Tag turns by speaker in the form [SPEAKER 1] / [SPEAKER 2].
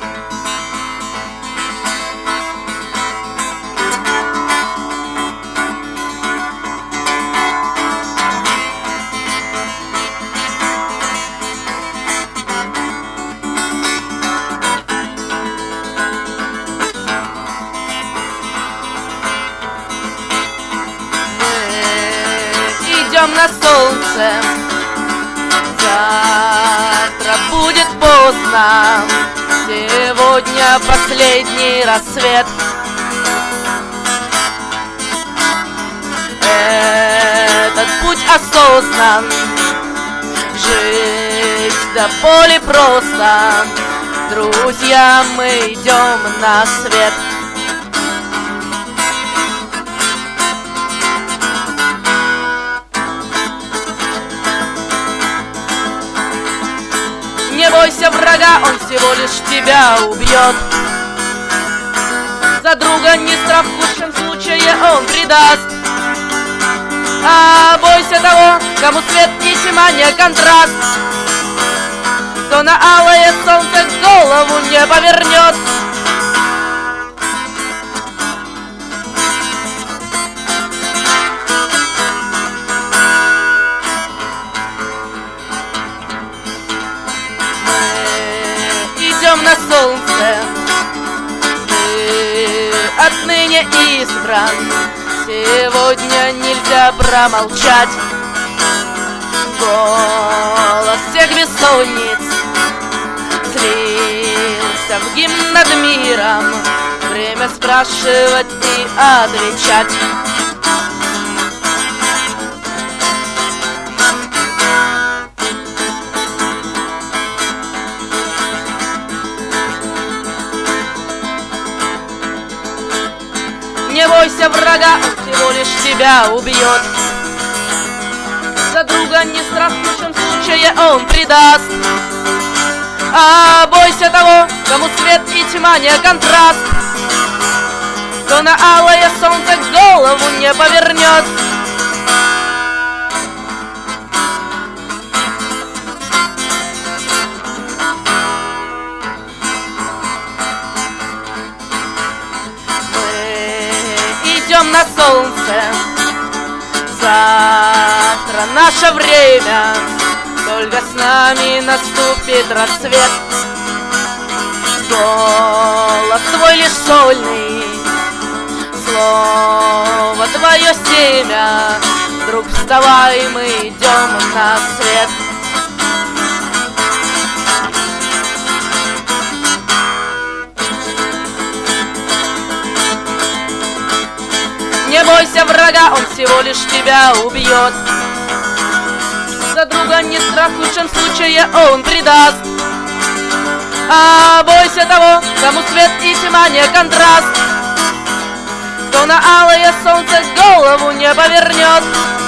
[SPEAKER 1] Идем на солнце, завтра будет поздно, сегодня последний рассвет. Этот путь осознан, жить до боли просто. Друзья, мы идем на свет. Не бойся врага, он всего лишь тебя убьет. За друга не страх, в лучшем случае он предаст. А бойся того, кому свет и тьма не контраст, кто на алое солнце голову не повернет. Идем на солнце, ты отныне избран. Сегодня нельзя промолчать. Голос всех бессонниц слился в гимн над миром. Время спрашивать и отвечать. Не бойся врага, он всего лишь тебя убьет. За друга не страх, в лучшем случае он предаст. А бойся того, кому свет и тьма не контраст, кто на алое солнце голову не повернет. Идем на солнце, завтра наше время, только с нами наступит рассвет. Голос твой лишь сольный, слово твое семя. Друг, вставай, мы идем на свет. Не бойся врага, он всего лишь тебя убьет. За друга не страх, в лучшем случае он предаст. А бойся того, кому свет и тьма не контраст, кто на алое солнце голову не повернет.